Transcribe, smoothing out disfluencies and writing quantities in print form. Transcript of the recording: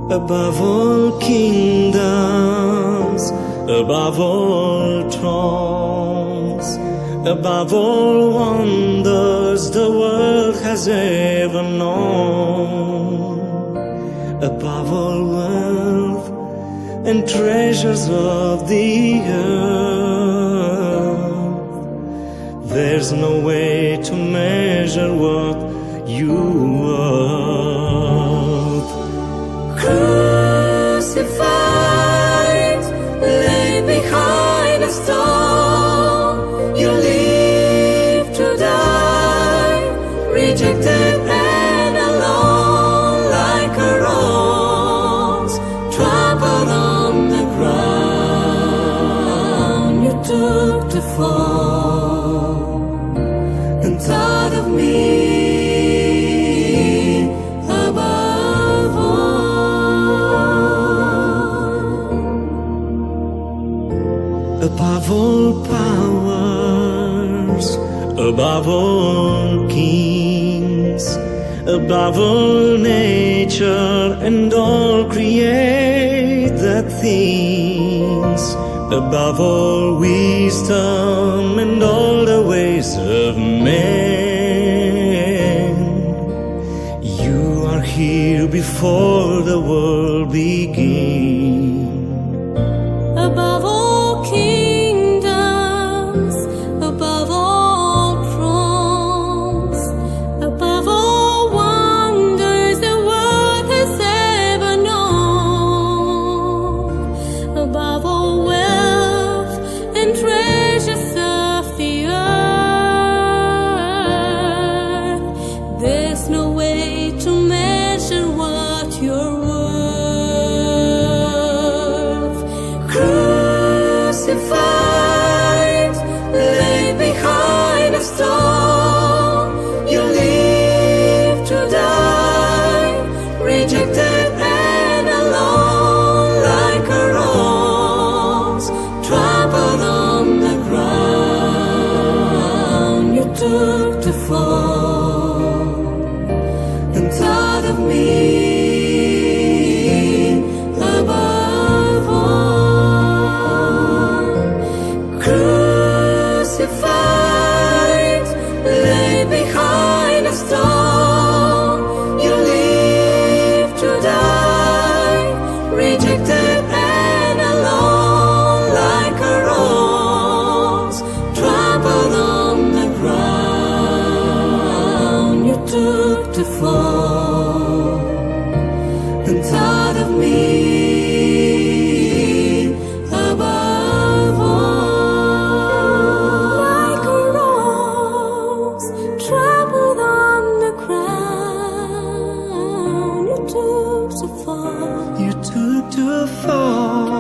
above all kingdoms, above all thrones, above all wonders the world has ever known, above all wealth and treasures of the earth. There's no way to measure what you worth. Crucified, laid behind a stone, you live to die, rejected and alone, like a rose trampled on the ground. You took the fall and thought of me above all powers, above all kings, above all nature and all created things, above all wisdom and all the ways of men. You are here before the world began. Above all kingdoms, above all thrones, above all wonders the world has ever known, above all wealth and treasures of the earth. There's no way to measure what you're worth. Crucified, laid behind a stone, you live to die, rejected and alone, like a rose trampled on the ground. You took the fall and thought of me above all. Crucified, laid behind a stone, you live to die, rejected and alone, like a rose trampled on the ground. You took the fall and thought of me above all. Like a rose trampled on the ground, you took the fall. You took the fall